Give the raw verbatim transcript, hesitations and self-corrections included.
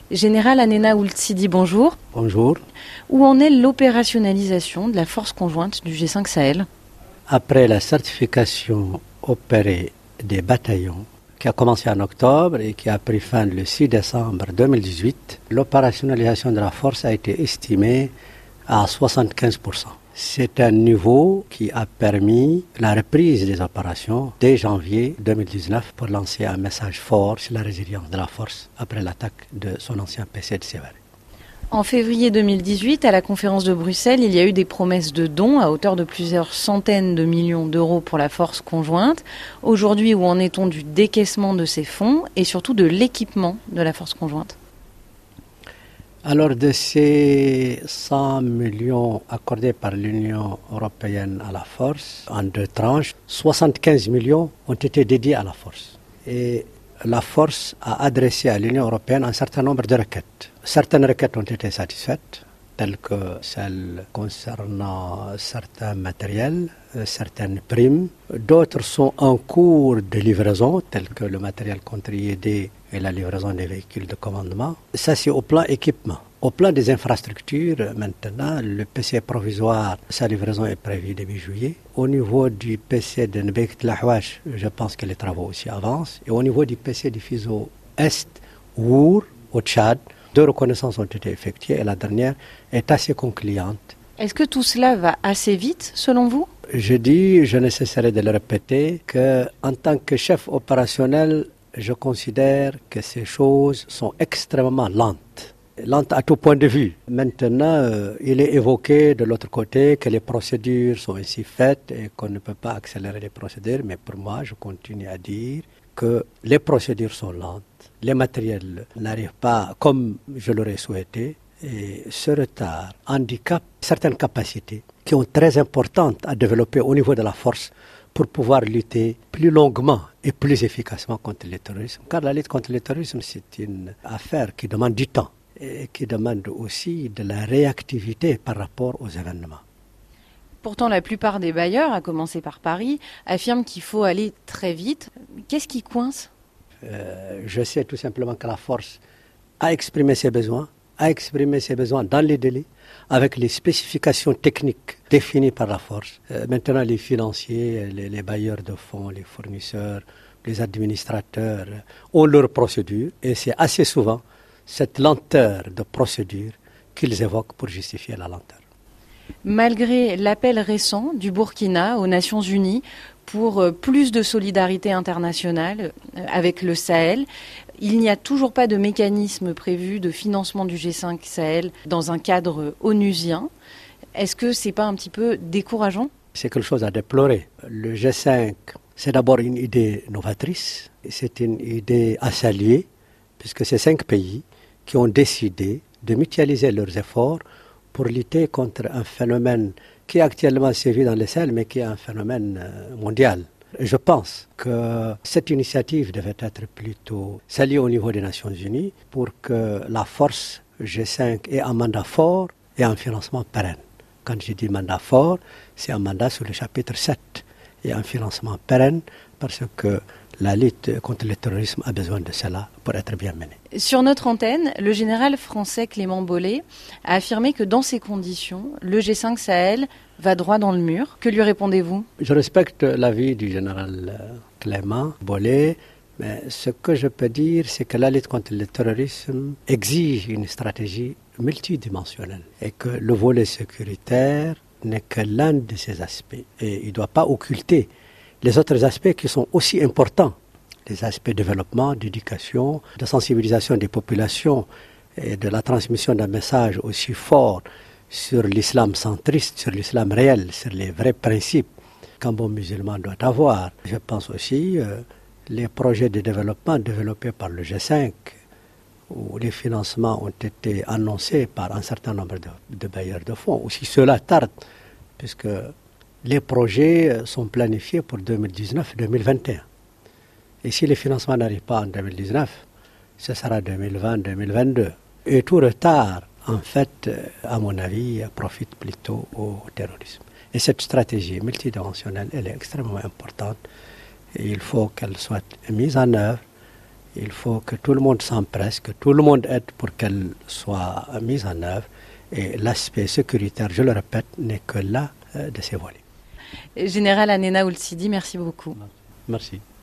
Général Hanena Ould Sidi, bonjour. Bonjour. Où en est l'opérationnalisation de la force conjointe du G cinq Sahel? Après la certification opérée des bataillons, qui a commencé en octobre et qui a pris fin le six décembre deux mille dix-huit, l'opérationnalisation de la force a été estimée à soixante-quinze pour cent. C'est un niveau qui a permis la reprise des opérations dès janvier deux mille dix-neuf pour lancer un message fort sur la résilience de la force après l'attaque de son ancien P C de Sévère. En février deux mille dix-huit, à la conférence de Bruxelles, il y a eu des promesses de dons à hauteur de plusieurs centaines de millions d'euros pour la force conjointe. Aujourd'hui, où en est-on du décaissement de ces fonds et surtout de l'équipement de la force conjointe ? Alors, de ces cent millions accordés par l'Union européenne à la force, en deux tranches, soixante-quinze millions ont été dédiés à la force. Et la force a adressé à l'Union européenne un certain nombre de requêtes. Certaines requêtes ont été satisfaites, telles que celles concernant certains matériels, certaines primes. D'autres sont en cours de livraison, telles que le matériel contre-I E D et la livraison des véhicules de commandement. Ça, c'est au plan équipement. Au plan des infrastructures, maintenant, le P C provisoire, sa livraison est prévue début juillet. Au niveau du P C de Nbekt Lahouach, je pense que les travaux aussi avancent. Et au niveau du P C du Fiso Est, Our, au Tchad, deux reconnaissances ont été effectuées et la dernière est assez concluante. Est-ce que tout cela va assez vite, selon vous ? Je dis, je ne cesserai de le répéter, qu'en tant que chef opérationnel, je considère que ces choses sont extrêmement lentes. Lente à tout point de vue. Maintenant, euh, il est évoqué de l'autre côté que les procédures sont ainsi faites et qu'on ne peut pas accélérer les procédures, mais pour moi, je continue à dire que les procédures sont lentes, les matériels n'arrivent pas comme je l'aurais souhaité, et ce retard handicape certaines capacités qui sont très importantes à développer au niveau de la force pour pouvoir lutter plus longuement et plus efficacement contre le terrorisme. Car la lutte contre le terrorisme, c'est une affaire qui demande du temps et qui demande aussi de la réactivité par rapport aux événements. Pourtant, la plupart des bailleurs, à commencer par Paris, affirment qu'il faut aller très vite. Qu'est-ce qui coince ? euh, Je sais tout simplement que la force a exprimé ses besoins, a exprimé ses besoins dans les délais, avec les spécifications techniques définies par la force. Euh, maintenant, les financiers, les, les bailleurs de fonds, les fournisseurs, les administrateurs ont leurs procédures et c'est assez souvent cette lenteur de procédure qu'ils évoquent pour justifier la lenteur. Malgré l'appel récent du Burkina aux Nations Unies pour plus de solidarité internationale avec le Sahel, il n'y a toujours pas de mécanisme prévu de financement du G cinq Sahel dans un cadre onusien. Est-ce que ce n'est pas un petit peu décourageant ? C'est quelque chose à déplorer. Le G cinq, c'est d'abord une idée novatrice, c'est une idée à saluer, puisque c'est cinq pays qui ont décidé de mutualiser leurs efforts pour lutter contre un phénomène qui actuellement sévit dans le Sahel, mais qui est un phénomène mondial. Je pense que cette initiative devait être plutôt saluée au niveau des Nations Unies pour que la force G cinq ait un mandat fort et un financement pérenne. Quand je dis mandat fort, c'est un mandat sur le chapitre sept et un financement pérenne parce que la lutte contre le terrorisme a besoin de cela pour être bien menée. Sur notre antenne, le général français Clément Beaulé a affirmé que dans ces conditions, le G cinq Sahel va droit dans le mur. Que lui répondez-vous ? Je respecte l'avis du général Clément Beaulé, mais ce que je peux dire, c'est que la lutte contre le terrorisme exige une stratégie multidimensionnelle et que le volet sécuritaire n'est que l'un de ces aspects. Et il ne doit pas occulter les autres aspects qui sont aussi importants, les aspects de développement, d'éducation, de sensibilisation des populations et de la transmission d'un message aussi fort sur l'islam centriste, sur l'islam réel, sur les vrais principes qu'un bon musulman doit avoir. Je pense aussi euh, les projets de développement développés par le G cinq, où les financements ont été annoncés par un certain nombre de, de bailleurs de fonds. Aussi cela tarde, puisque les projets sont planifiés pour deux mille dix-neuf deux mille vingt et un. Et si les financements n'arrivent pas en deux mille dix-neuf, ce sera deux mille vingt deux mille vingt-deux. Et tout retard, en fait, à mon avis, profite plutôt au terrorisme. Et cette stratégie multidimensionnelle, elle est extrêmement importante. Et il faut qu'elle soit mise en œuvre Il faut que tout le monde s'empresse, que tout le monde aide pour qu'elle soit mise en œuvre. Et l'aspect sécuritaire, je le répète, n'est que là euh, de ces volets. Général Hanena Ould Sidi, merci beaucoup. Merci.